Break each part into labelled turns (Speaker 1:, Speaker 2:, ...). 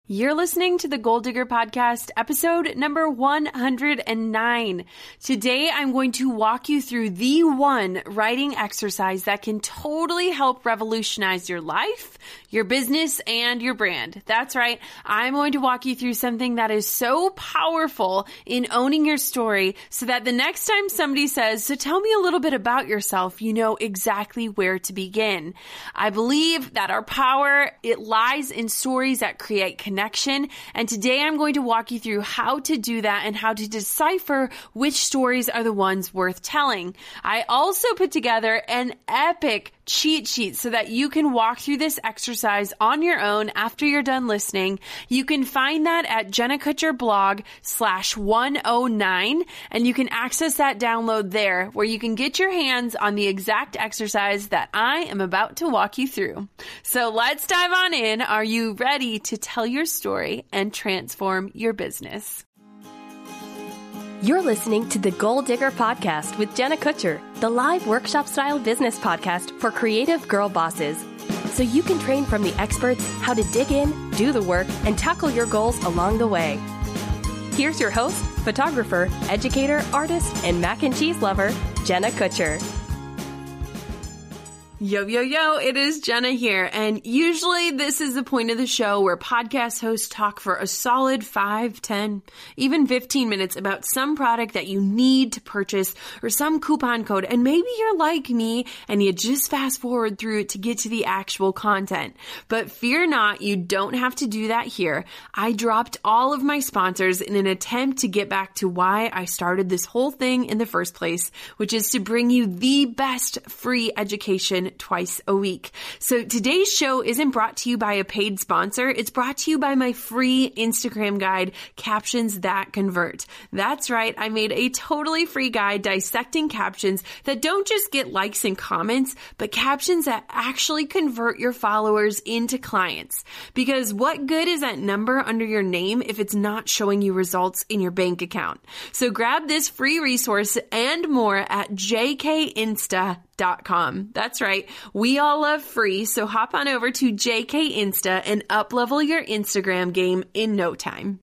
Speaker 1: You're listening to the Goal Digger Podcast, episode number 109. Today, I'm going to walk you through the one writing exercise that can totally help revolutionize your life, your business, and your brand. That's right. I'm going to walk you through something that is so powerful in owning your story so that the next time somebody says, "So tell me a little bit about yourself," you know exactly where to begin. I believe that our power, it lies in stories that create connection. And today I'm going to walk you through how to do that and how to decipher which stories are the ones worth telling. I also put together an epic cheat sheet so that you can walk through this exercise on your own after you're done listening. You can find that at JennaKutcherblog/109, and you can access that download there where you can get your hands on the exact exercise that I am about to walk you through. So let's dive on in. Are you ready to tell your story and transform your business?
Speaker 2: You're listening to the Goal Digger Podcast with Jenna Kutcher, the live workshop-style business podcast for creative girl bosses. So you can train from the experts how to dig in, do the work, and tackle your goals along the way. Here's your host, photographer, educator, artist, and mac and cheese lover, Jenna Kutcher.
Speaker 1: Yo, yo, yo, it is Jenna here, and usually this is the point of the show where podcast hosts talk for a solid 5, 10, even 15 minutes about some product that you need to purchase or some coupon code, and maybe you're like me and you just fast forward through it to get to the actual content. But fear not, you don't have to do that here. I dropped all of my sponsors in an attempt to get back to why I started this whole thing in the first place, which is to bring you the best free education twice a week. So today's show isn't brought to you by a paid sponsor. It's brought to you by my free Instagram guide, Captions That Convert. That's right. I made a totally free guide dissecting captions that don't just get likes and comments, but captions that actually convert your followers into clients. Because what good is that number under your name if it's not showing you results in your bank account? So grab this free resource and more at jkinsta.com. That's right. We all love free. So hop on over to JK Insta and up-level your Instagram game in no time.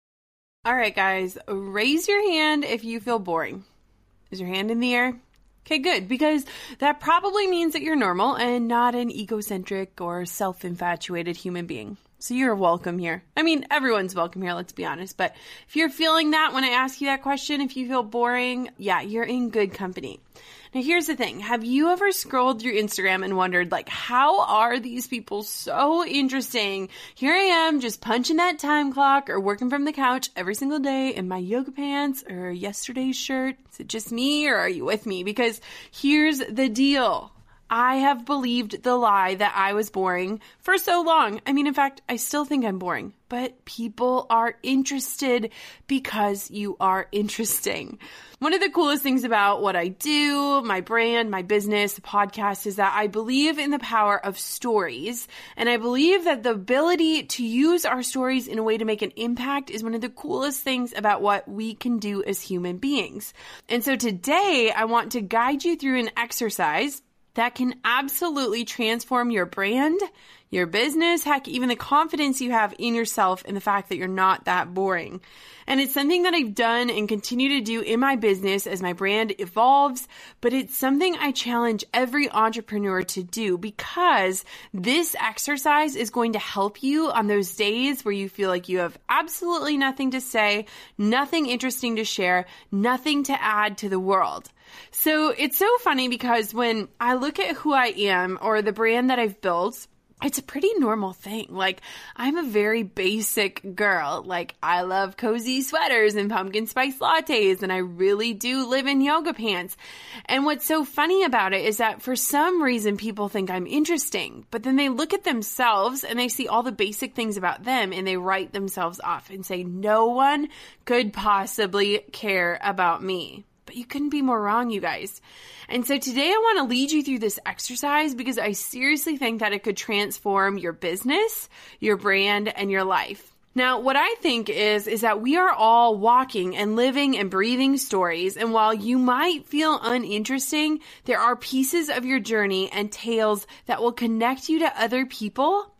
Speaker 1: All right, guys, raise your hand if you feel boring. Is your hand in the air? Okay, good, because that probably means that you're normal and not an egocentric or self-infatuated human being. So you're welcome here. I mean, everyone's welcome here, let's be honest. But if you're feeling that when I ask you that question, if you feel boring, yeah, you're in good company. Now, here's the thing. Have you ever scrolled through Instagram and wondered, how are these people so interesting? Here I am just punching that time clock or working from the couch every single day in my yoga pants or yesterday's shirt. Is it just me or are you with me? Because here's the deal. I have believed the lie that I was boring for so long. I mean, in fact, I still think I'm boring, but people are interested because you are interesting. One of the coolest things about what I do, my brand, my business, the podcast, is that I believe in the power of stories. And I believe that the ability to use our stories in a way to make an impact is one of the coolest things about what we can do as human beings. And so today, I want to guide you through an exercise that can absolutely transform your brand, your business, heck, even the confidence you have in yourself and the fact that you're not that boring. And it's something that I've done and continue to do in my business as my brand evolves, but it's something I challenge every entrepreneur to do because this exercise is going to help you on those days where you feel like you have absolutely nothing to say, nothing interesting to share, nothing to add to the world. So it's so funny because when I look at who I am or the brand that I've built, it's a pretty normal thing. I'm a very basic girl. I love cozy sweaters and pumpkin spice lattes, and I really do live in yoga pants. And what's so funny about it is that for some reason people think I'm interesting, but then they look at themselves and they see all the basic things about them and they write themselves off and say, no one could possibly care about me. But you couldn't be more wrong, you guys. And so today I want to lead you through this exercise because I seriously think that it could transform your business, your brand, and your life. Now, what I think is that we are all walking and living and breathing stories. And while you might feel uninteresting, there are pieces of your journey and tales that will connect you to other people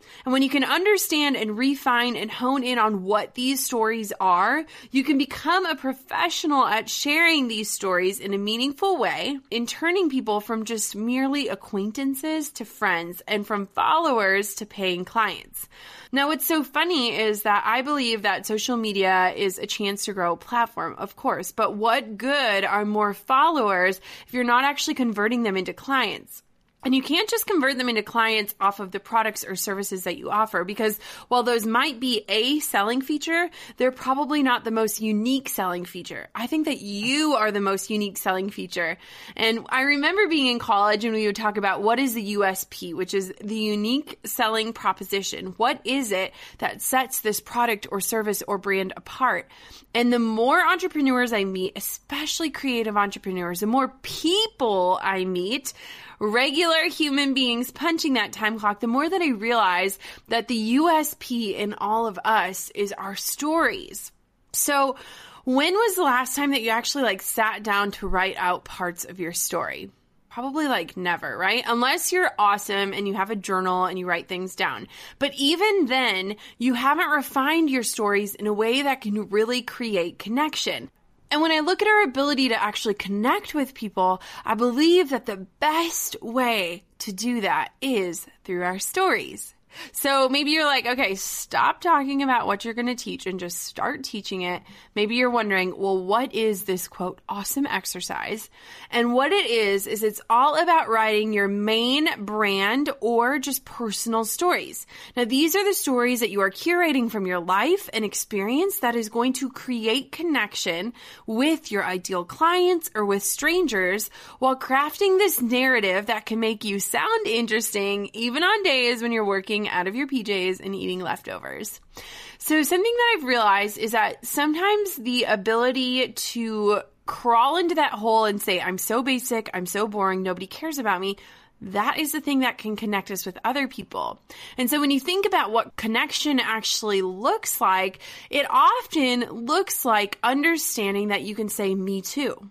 Speaker 1: And when you can understand and refine and hone in on what these stories are, you can become a professional at sharing these stories in a meaningful way, in turning people from just merely acquaintances to friends and from followers to paying clients. Now, what's so funny is that I believe that social media is a chance to grow a platform, of course, but what good are more followers if you're not actually converting them into clients? And you can't just convert them into clients off of the products or services that you offer, because while those might be a selling feature, they're probably not the most unique selling feature. I think that you are the most unique selling feature. And I remember being in college and we would talk about what is the USP, which is the unique selling proposition. What is it that sets this product or service or brand apart? And the more entrepreneurs I meet, especially creative entrepreneurs, the more people I meet, regular human beings punching that time clock, the more that I realize that the USP in all of us is our stories. So when was the last time that you actually sat down to write out parts of your story? Probably never, right? Unless you're awesome and you have a journal and you write things down. But even then, you haven't refined your stories in a way that can really create connection. And when I look at our ability to actually connect with people, I believe that the best way to do that is through our stories. So maybe you're like, okay, stop talking about what you're going to teach and just start teaching it. Maybe you're wondering, well, what is this quote, awesome exercise? And what it is it's all about writing your main brand or just personal stories. Now, these are the stories that you are curating from your life and experience that is going to create connection with your ideal clients or with strangers while crafting this narrative that can make you sound interesting even on days when you're working out of your PJs and eating leftovers. So something that I've realized is that sometimes the ability to crawl into that hole and say, I'm so basic, I'm so boring, nobody cares about me, that is the thing that can connect us with other people. And so when you think about what connection actually looks like, it often looks like understanding that you can say, me too.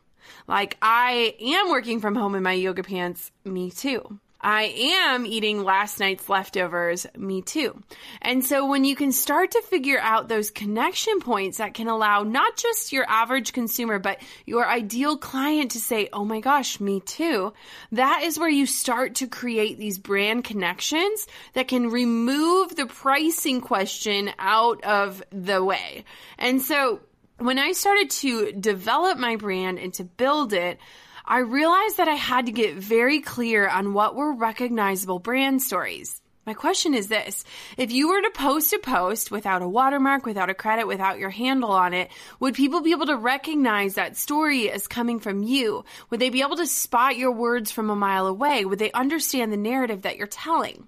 Speaker 1: I am working from home in my yoga pants, me too. I am eating last night's leftovers, me too. And so when you can start to figure out those connection points that can allow not just your average consumer, but your ideal client to say, oh my gosh, me too, that is where you start to create these brand connections that can remove the pricing question out of the way. And so when I started to develop my brand and to build it, I realized that I had to get very clear on what were recognizable brand stories. My question is this: if you were to post a post without a watermark, without a credit, without your handle on it, would people be able to recognize that story as coming from you? Would they be able to spot your words from a mile away? Would they understand the narrative that you're telling?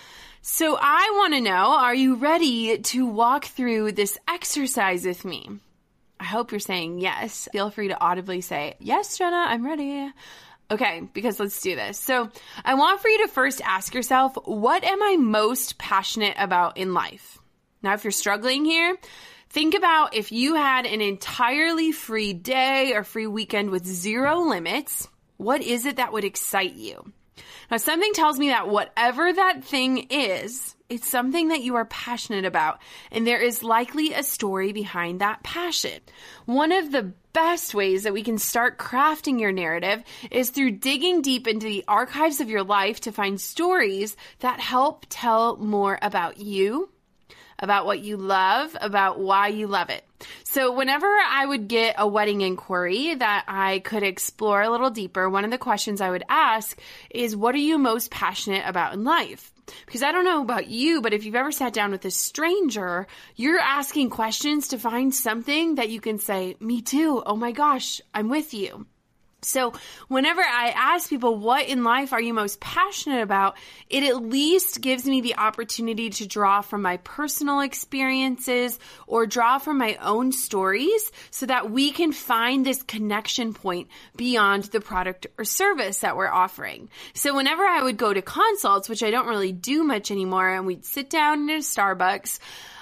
Speaker 1: So I want to know, are you ready to walk through this exercise with me? I hope you're saying yes. Feel free to audibly say, yes, Jenna, I'm ready. Okay, because let's do this. So I want for you to first ask yourself, what am I most passionate about in life? Now, if you're struggling here, think about if you had an entirely free day or free weekend with zero limits, what is it that would excite you? Now, something tells me that whatever that thing is, it's something that you are passionate about, and there is likely a story behind that passion. One of the best ways that we can start crafting your narrative is through digging deep into the archives of your life to find stories that help tell more about you, about what you love, about why you love it. So whenever I would get a wedding inquiry that I could explore a little deeper, one of the questions I would ask is, what are you most passionate about in life? Because I don't know about you, but if you've ever sat down with a stranger, you're asking questions to find something that you can say, me too. Oh my gosh, I'm with you. So whenever I ask people, what in life are you most passionate about, it at least gives me the opportunity to draw from my personal experiences or draw from my own stories so that we can find this connection point beyond the product or service that we're offering. So whenever I would go to consults, which I don't really do much anymore, and we'd sit down in a Starbucks,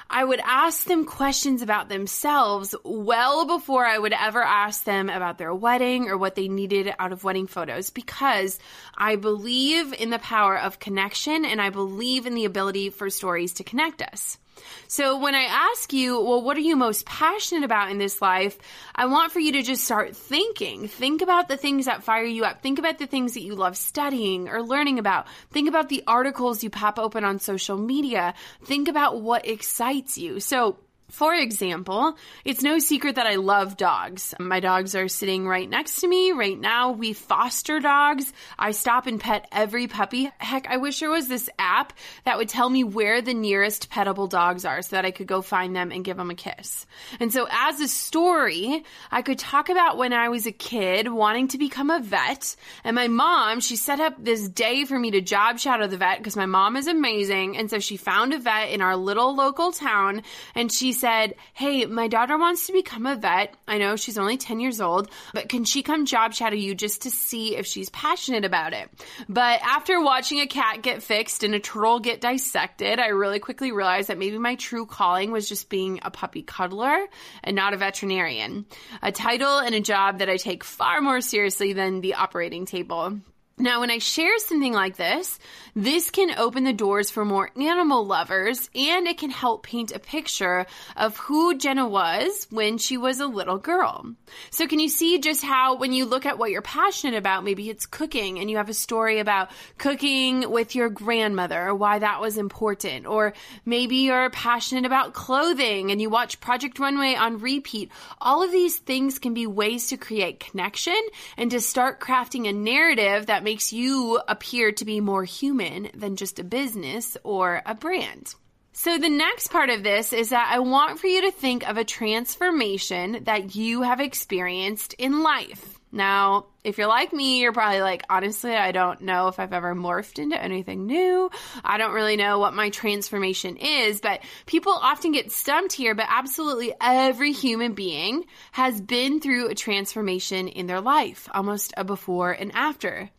Speaker 1: I would ask them questions about themselves well before I would ever ask them about their wedding or what they needed out of wedding photos, because I believe in the power of connection and I believe in the ability for stories to connect us. So when I ask you, well, what are you most passionate about in this life? I want for you to just start thinking. Think about the things that fire you up. Think about the things that you love studying or learning about. Think about the articles you pop open on social media. Think about what excites you. So, for example, it's no secret that I love dogs. My dogs are sitting right next to me right now. We foster dogs. I stop and pet every puppy. Heck, I wish there was this app that would tell me where the nearest petable dogs are so that I could go find them and give them a kiss. And so as a story, I could talk about when I was a kid wanting to become a vet. And my mom, she set up this day for me to job shadow the vet because my mom is amazing. And so she found a vet in our little local town and she said, hey, my daughter wants to become a vet. I know she's only 10 years old, but can she come job shadow you just to see if she's passionate about it? But after watching a cat get fixed and a turtle get dissected, I really quickly realized that maybe my true calling was just being a puppy cuddler and not a veterinarian. A title and a job that I take far more seriously than the operating table. Now, when I share something like this can open the doors for more animal lovers, and it can help paint a picture of who Jenna was when she was a little girl. So can you see just how when you look at what you're passionate about, maybe it's cooking, and you have a story about cooking with your grandmother, or why that was important, or maybe you're passionate about clothing, and you watch Project Runway on repeat. All of these things can be ways to create connection and to start crafting a narrative that makes you appear to be more human than just a business or a brand. So the next part of this is that I want for you to think of a transformation that you have experienced in life. Now, if you're like me, you're probably like, honestly, I don't know if I've ever morphed into anything new. I don't really know what my transformation is, but people often get stumped here, but absolutely every human being has been through a transformation in their life, almost a before and after.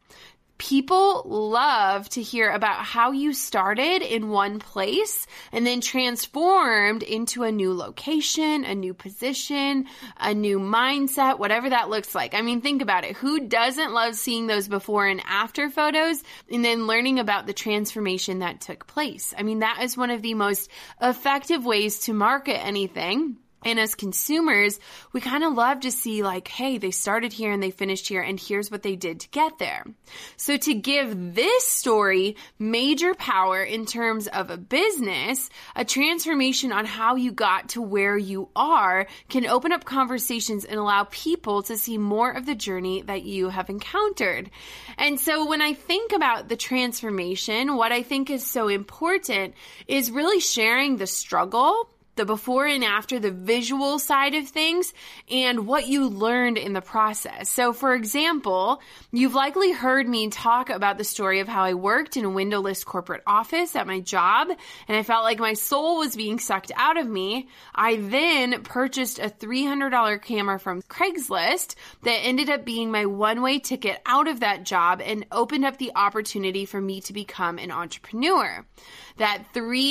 Speaker 1: People love to hear about how you started in one place and then transformed into a new location, a new position, a new mindset, whatever that looks like. I mean, think about it. Who doesn't love seeing those before and after photos and then learning about the transformation that took place? I mean, that is one of the most effective ways to market anything. And as consumers, we kind of love to see like, hey, they started here and they finished here and here's what they did to get there. So to give this story major power in terms of a business, a transformation on how you got to where you are can open up conversations and allow people to see more of the journey that you have encountered. And so when I think about the transformation, what I think is so important is really sharing the struggle, the before and after, the visual side of things, and what you learned in the process. So for example, you've likely heard me talk about the story of how I worked in a windowless corporate office at my job, and I felt like my soul was being sucked out of me. I then purchased a $300 camera from Craigslist that ended up being my one-way ticket out of that job and opened up the opportunity for me to become an entrepreneur. That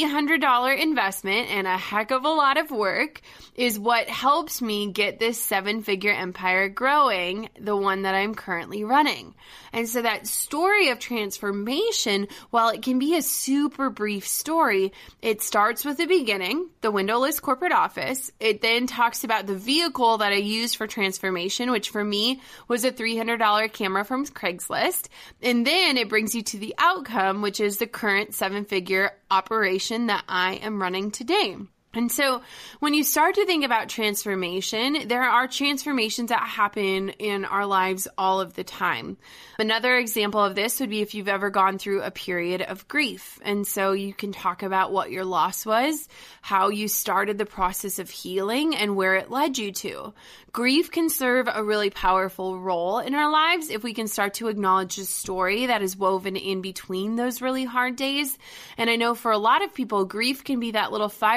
Speaker 1: $300 investment and a heck of a lot of work is what helps me get this 7-figure empire growing, the one that I'm currently running. And so that story of transformation, while it can be a super brief story, it starts with the beginning, the windowless corporate office. It then talks about the vehicle that I used for transformation, which for me was a $300 camera from Craigslist. And then it brings you to the outcome, which is the current 7-figure operation that I am running today. And so when you start to think about transformation, there are transformations that happen in our lives all of the time. Another example of this would be if you've ever gone through a period of grief. And so you can talk about what your loss was, how you started the process of healing, and where it led you to. Grief can serve a really powerful role in our lives if we can start to acknowledge the story that is woven in between those really hard days. And I know for a lot of people, grief can be that little fire under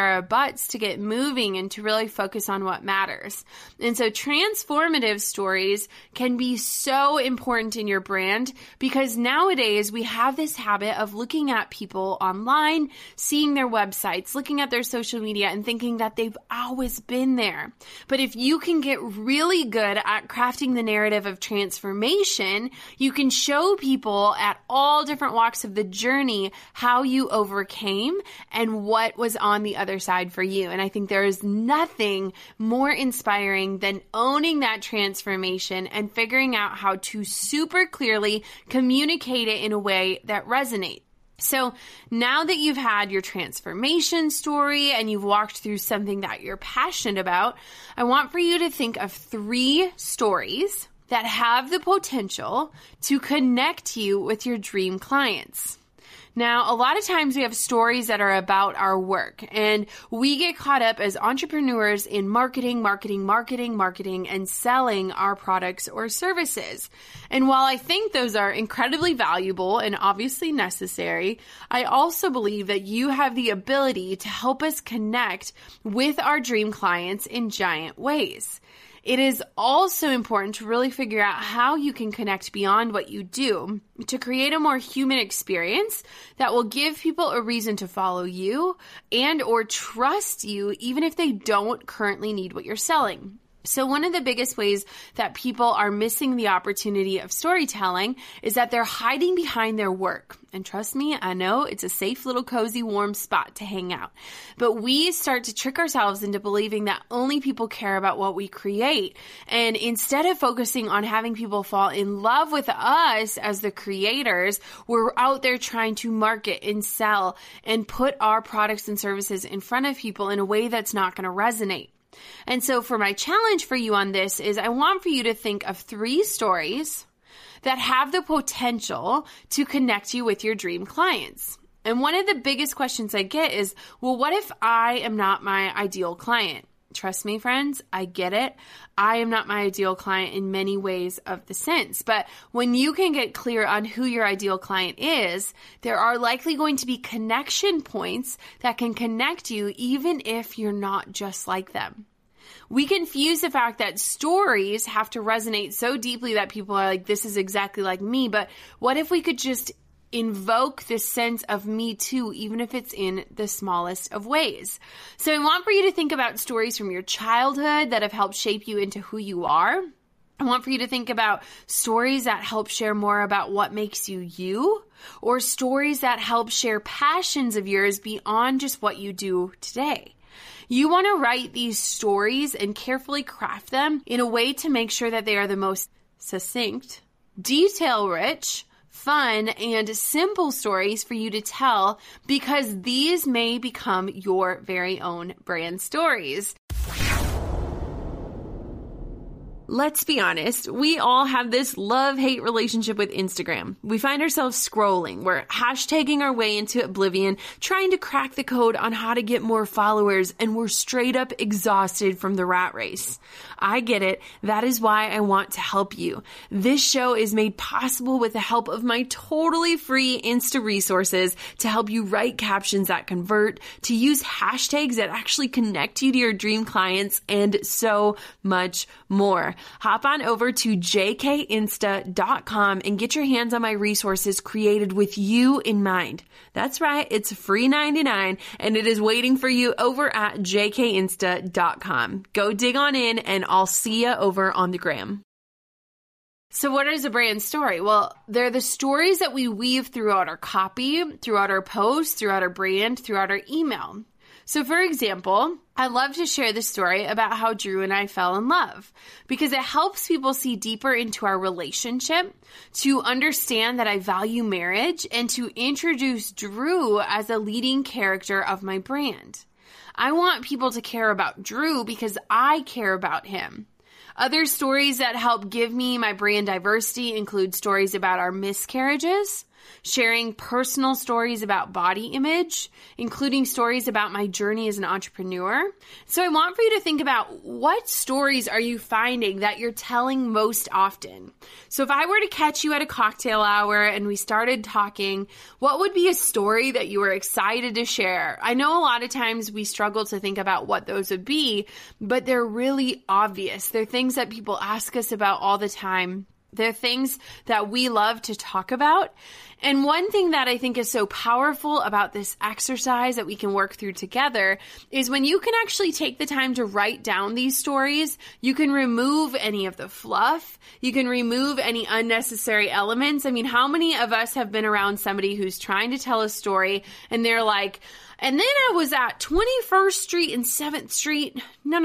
Speaker 1: our butts to get moving and to really focus on what matters. And so transformative stories can be so important in your brand because nowadays we have this habit of looking at people online, seeing their websites, looking at their social media and thinking that they've always been there. But if you can get really good at crafting the narrative of transformation, you can show people at all different walks of the journey how you overcame and what was on the other side for you. And I think there is nothing more inspiring than owning that transformation and figuring out how to super clearly communicate it in a way that resonates. So now that you've had your transformation story and you've walked through something that you're passionate about, I want for you to think of 3 stories that have the potential to connect you with your dream clients. Now, a lot of times we have stories that are about our work, and we get caught up as entrepreneurs in marketing, and selling our products or services. And while I think those are incredibly valuable and obviously necessary, I also believe that you have the ability to help us connect with our dream clients in giant ways. It is also important to really figure out how you can connect beyond what you do to create a more human experience that will give people a reason to follow you and or trust you even if they don't currently need what you're selling. So one of the biggest ways that people are missing the opportunity of storytelling is that they're hiding behind their work. And trust me, I know it's a safe little cozy warm spot to hang out. But we start to trick ourselves into believing that only people care about what we create. And instead of focusing on having people fall in love with us as the creators, we're out there trying to market and sell and put our products and services in front of people in a way that's not going to resonate. And so for my challenge for you on this is I want for you to think of 3 stories that have the potential to connect you with your dream clients. And one of the biggest questions I get is, well, what if I am not my ideal client? Trust me, friends, I get it. I am not my ideal client in many ways of the sense. But when you can get clear on who your ideal client is, there are likely going to be connection points that can connect you even if you're not just like them. We confuse the fact that stories have to resonate so deeply that people are like, this is exactly like me. But what if we could just invoke this sense of me too, even if it's in the smallest of ways? So I want for you to think about stories from your childhood that have helped shape you into who you are. I want for you to think about stories that help share more about what makes you you, or stories that help share passions of yours beyond just what you do today. You want to write these stories and carefully craft them in a way to make sure that they are the most succinct, detail-rich, fun, and simple stories for you to tell, because these may become your very own brand stories. Let's be honest, we all have this love-hate relationship with Instagram. We find ourselves scrolling, we're hashtagging our way into oblivion, trying to crack the code on how to get more followers, and we're straight up exhausted from the rat race. I get it. That is why I want to help you. This show is made possible with the help of my totally free Insta resources to help you write captions that convert, to use hashtags that actually connect you to your dream clients, and so much more. Hop on over to jkinsta.com and get your hands on my resources created with you in mind. That's right, it's free 99 and it is waiting for you over at jkinsta.com. Go dig on in and I'll see you over on the gram. So what is a brand story? Well, they're the stories that we weave throughout our copy, throughout our posts, throughout our brand, throughout our email. So for example, I love to share the story about how Drew and I fell in love because it helps people see deeper into our relationship, to understand that I value marriage, and to introduce Drew as a leading character of my brand. I want people to care about Drew because I care about him. Other stories that help give me my brand diversity include stories about our miscarriages, sharing personal stories about body image, including stories about my journey as an entrepreneur. So I want for you to think about what stories are you finding that you're telling most often. So if I were to catch you at a cocktail hour and we started talking, what would be a story that you were excited to share? I know a lot of times we struggle to think about what those would be, but they're really obvious. They're things that people ask us about all the time. They're things that we love to talk about. And one thing that I think is so powerful about this exercise that we can work through together is when you can actually take the time to write down these stories, you can remove any of the fluff. You can remove any unnecessary elements. I mean, how many of us have been around somebody who's trying to tell a story and they're like, and then I was at 21st Street and 7th Street. No.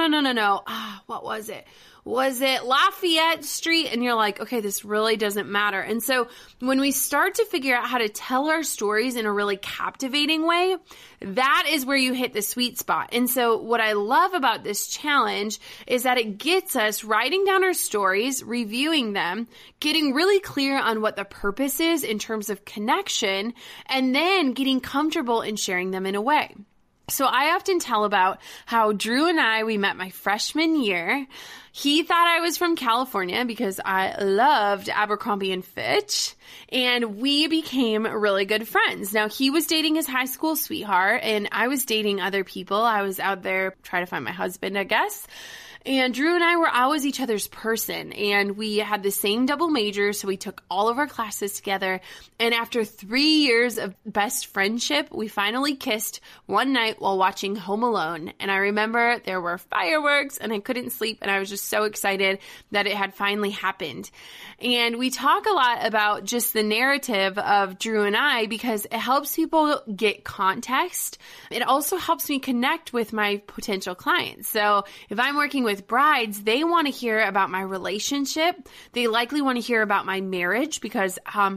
Speaker 1: What was it? Was it Lafayette Street? And you're like, okay, this really doesn't matter. And so when we start to figure out how to tell our stories in a really captivating way, that is where you hit the sweet spot. And so what I love about this challenge is that it gets us writing down our stories, reviewing them, getting really clear on what the purpose is in terms of connection, and then getting comfortable in sharing them in a way. So I often tell about how Drew and I, we met my freshman year. He thought I was from California because I loved Abercrombie & Fitch, and we became really good friends. Now, he was dating his high school sweetheart, and I was dating other people. I was out there trying to find my husband, I guess. And Drew and I were always each other's person, and we had the same double major, so we took all of our classes together. And after 3 years of best friendship, we finally kissed one night while watching Home Alone. And I remember there were fireworks, and I couldn't sleep, and I was just so excited that it had finally happened. And we talk a lot about just the narrative of Drew and I because it helps people get context. It also helps me connect with my potential clients. So if I'm working with brides, they want to hear about my relationship. They likely want to hear about my marriage because,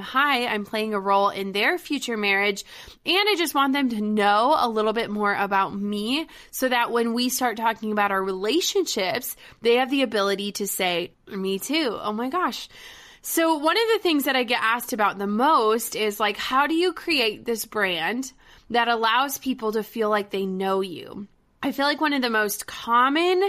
Speaker 1: I'm playing a role in their future marriage. And I just want them to know a little bit more about me so that when we start talking about our relationships, they have the ability to say, me too. Oh my gosh. So one of the things that I get asked about the most is like, how do you create this brand that allows people to feel like they know you? I feel like one of the most common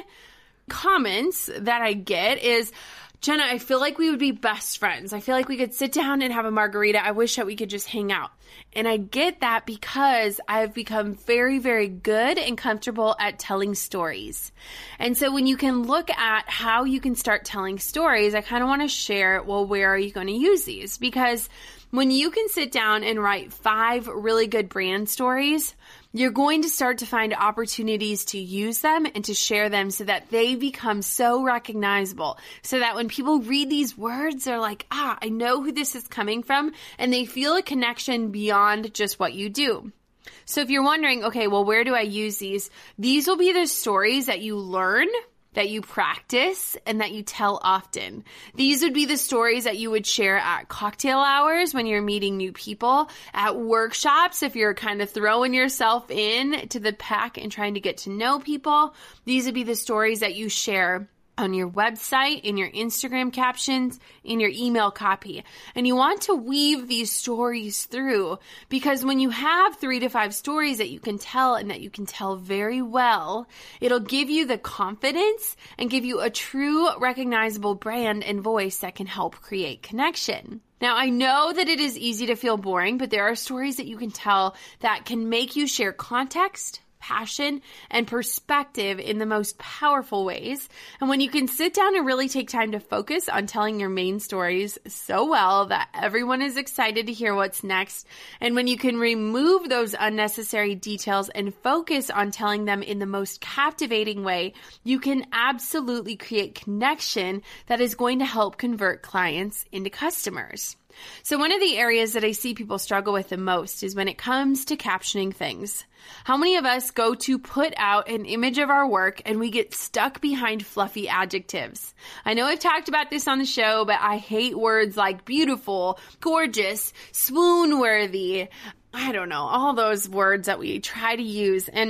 Speaker 1: comments that I get is, Jenna, I feel like we would be best friends. I feel like we could sit down and have a margarita. I wish that we could just hang out. And I get that because I've become very, very good and comfortable at telling stories. And so when you can look at how you can start telling stories, I kind of want to share, well, where are you going to use these? Because when you can sit down and write 5 really good brand stories, you're going to start to find opportunities to use them and to share them so that they become so recognizable. So that when people read these words, they're like, I know who this is coming from, and they feel a connection beyond just what you do. So if you're wondering, okay, well, where do I use these? These will be the stories that you learn, that you practice, and that you tell often. These would be the stories that you would share at cocktail hours when you're meeting new people, at workshops if you're kind of throwing yourself in to the pack and trying to get to know people. These would be the stories that you share on your website, in your Instagram captions, in your email copy. And you want to weave these stories through because when you have 3 to 5 stories that you can tell and that you can tell very well, it'll give you the confidence and give you a true recognizable brand and voice that can help create connection. Now, I know that it is easy to feel boring, but there are stories that you can tell that can make you share context, passion, and perspective in the most powerful ways. And when you can sit down and really take time to focus on telling your main stories so well that everyone is excited to hear what's next, and when you can remove those unnecessary details and focus on telling them in the most captivating way, you can absolutely create connection that is going to help convert clients into customers. So one of the areas that I see people struggle with the most is when it comes to captioning things. How many of us go to put out an image of our work and we get stuck behind fluffy adjectives? I know I've talked about this on the show, but I hate words like beautiful, gorgeous, swoon-worthy. I don't know, all those words that we try to use. And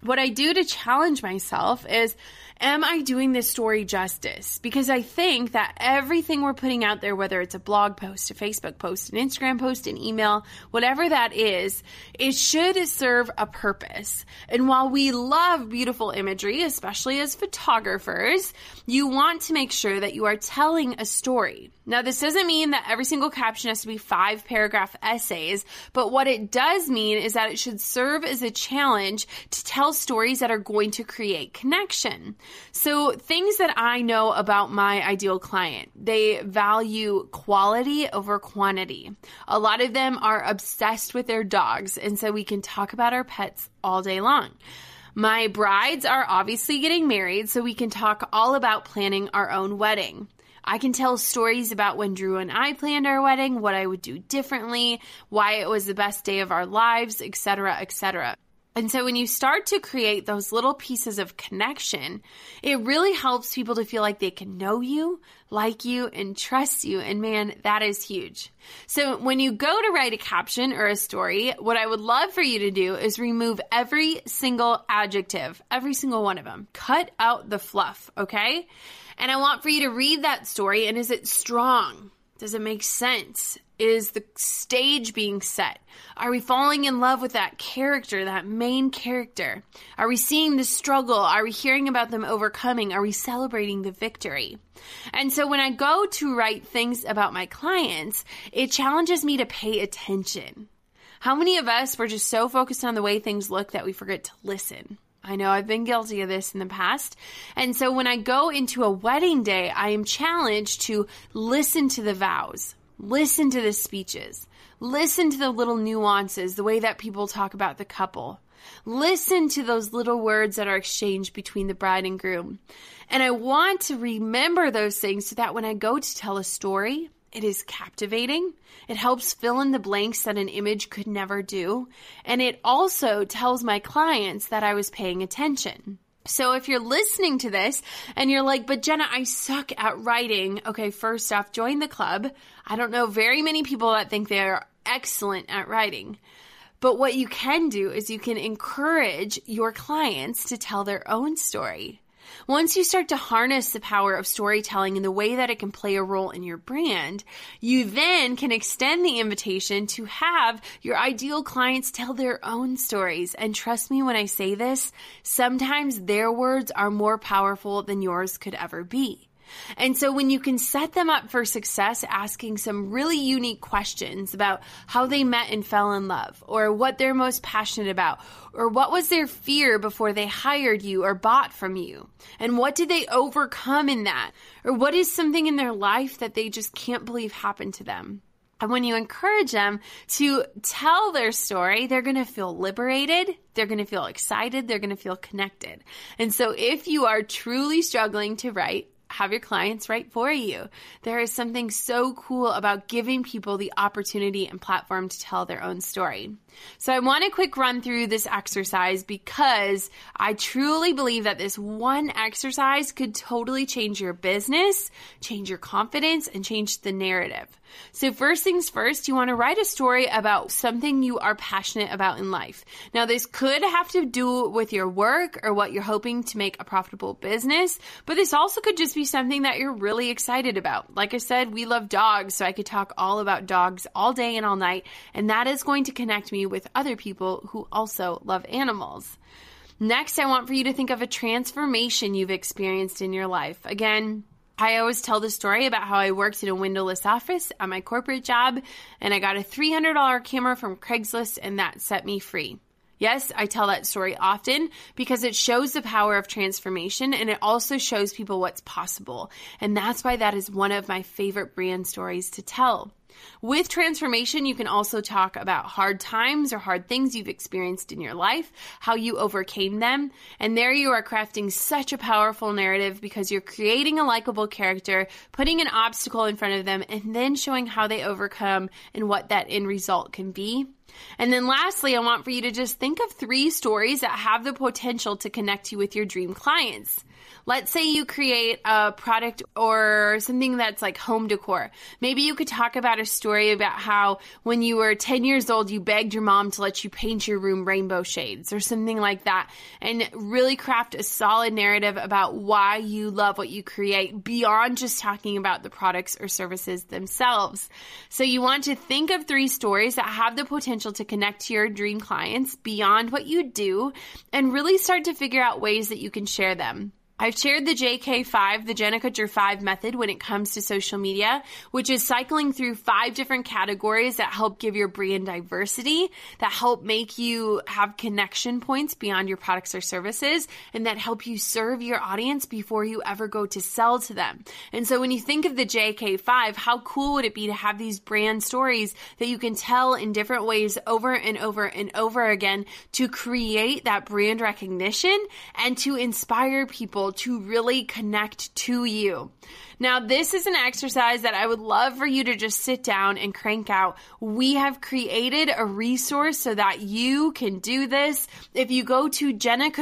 Speaker 1: what I do to challenge myself is, am I doing this story justice? Because I think that everything we're putting out there, whether it's a blog post, a Facebook post, an Instagram post, an email, whatever that is, it should serve a purpose. And while we love beautiful imagery, especially as photographers, you want to make sure that you are telling a story. Now, this doesn't mean that every single caption has to be 5-paragraph essays, but what it does mean is that it should serve as a challenge to tell stories that are going to create connection. So things that I know about my ideal client, they value quality over quantity. A lot of them are obsessed with their dogs, and so we can talk about our pets all day long. My brides are obviously getting married, so we can talk all about planning our own wedding. I can tell stories about when Drew and I planned our wedding, what I would do differently, why it was the best day of our lives, etc., etc. And so when you start to create those little pieces of connection, it really helps people to feel like they can know you, like you, and trust you. And man, that is huge. So when you go to write a caption or a story, what I would love for you to do is remove every single adjective, every single one of them. Cut out the fluff, okay? And I want for you to read that story, and is it strong? Does it make sense? Is the stage being set? Are we falling in love with that character, that main character? Are we seeing the struggle? Are we hearing about them overcoming? Are we celebrating the victory? And so when I go to write things about my clients, it challenges me to pay attention. How many of us were just so focused on the way things look that we forget to listen? I know I've been guilty of this in the past. And so when I go into a wedding day, I am challenged to listen to the vows, listen to the speeches, listen to the little nuances, the way that people talk about the couple. Listen to those little words that are exchanged between the bride and groom. And I want to remember those things so that when I go to tell a story, it is captivating. It helps fill in the blanks that an image could never do. And it also tells my clients that I was paying attention. So if you're listening to this and you're like, but Jenna, I suck at writing. Okay, first off, join the club. I don't know very many people that think they are excellent at writing. But what you can do is you can encourage your clients to tell their own story. Once you start to harness the power of storytelling and the way that it can play a role in your brand, you then can extend the invitation to have your ideal clients tell their own stories. And trust me when I say this, sometimes their words are more powerful than yours could ever be. And so when you can set them up for success, asking some really unique questions about how they met and fell in love, or what they're most passionate about, or what was their fear before they hired you or bought from you, and what did they overcome in that, or what is something in their life that they just can't believe happened to them. And when you encourage them to tell their story, they're going to feel liberated, they're going to feel excited, they're going to feel connected. And so if you are truly struggling to write, have your clients write for you. There is something so cool about giving people the opportunity and platform to tell their own story. So I want a quick run through this exercise because I truly believe that this one exercise could totally change your business, change your confidence, and change the narrative. So first things first, you want to write a story about something you are passionate about in life. Now, this could have to do with your work or what you're hoping to make a profitable business, but this also could just be something that you're really excited about. Like I said, we love dogs, so I could talk all about dogs all day and all night, and that is going to connect me with other people who also love animals. Next, I want for you to think of a transformation you've experienced in your life. Again, I always tell the story about how I worked in a windowless office at my corporate job, and I got a $300 camera from Craigslist, and that set me free. Yes, I tell that story often because it shows the power of transformation, and it also shows people what's possible. And that's why that is one of my favorite brand stories to tell. With transformation, you can also talk about hard times or hard things you've experienced in your life, how you overcame them. And there you are crafting such a powerful narrative because you're creating a likable character, putting an obstacle in front of them, and then showing how they overcome and what that end result can be. And then lastly, I want for you to just think of 3 stories that have the potential to connect you with your dream clients. Let's say you create a product or something that's like home decor. Maybe you could talk about a story about how when you were 10 years old, you begged your mom to let you paint your room rainbow shades or something like that, and really craft a solid narrative about why you love what you create beyond just talking about the products or services themselves. So you want to think of 3 stories that have the potential to connect to your dream clients beyond what you do, and really start to figure out ways that you can share them. I've shared the JK5, the Jenna Kutcher 5 method when it comes to social media, which is cycling through 5 different categories that help give your brand diversity, that help make you have connection points beyond your products or services, and that help you serve your audience before you ever go to sell to them. And so when you think of the JK5, how cool would it be to have these brand stories that you can tell in different ways over and over and over again to create that brand recognition and to inspire people to really connect to you. Now, this is an exercise that I would love for you to just sit down and crank out. We have created a resource so that you can do this. If you go to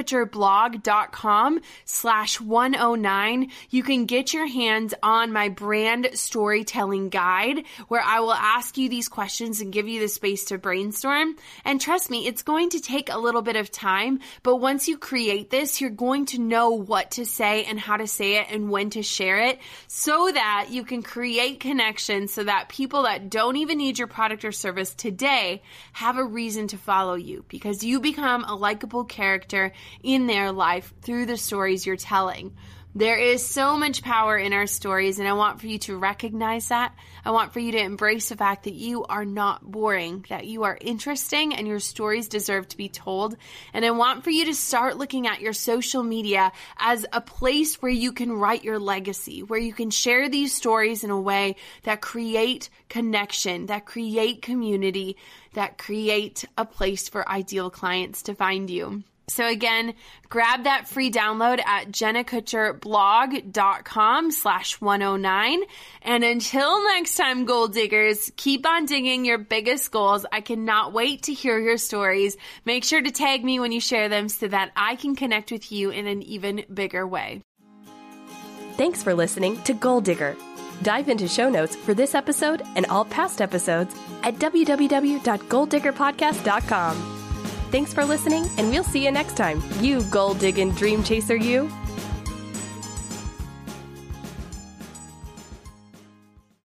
Speaker 1: jennakutcherblog.com/109, you can get your hands on my brand storytelling guide, where I will ask you these questions and give you the space to brainstorm. And trust me, it's going to take a little bit of time, but once you create this, you're going to know what to say and how to say it and when to share it, so that you can create connections so that people that don't even need your product or service today have a reason to follow you, because you become a likable character in their life through the stories you're telling. There is so much power in our stories, and I want for you to recognize that. I want for you to embrace the fact that you are not boring, that you are interesting, and your stories deserve to be told. And I want for you to start looking at your social media as a place where you can write your legacy, where you can share these stories in a way that create connection, that create community, that create a place for ideal clients to find you. So again, grab that free download at jennakutcherblog.com/109. And until next time, goal diggers, keep on digging your biggest goals. I cannot wait to hear your stories. Make sure to tag me when you share them so that I can connect with you in an even bigger way.
Speaker 2: Thanks for listening to Goal Digger. Dive into show notes for this episode and all past episodes at www.goaldiggerpodcast.com. Thanks for listening, and we'll see you next time. You goal-digging dream chaser, you.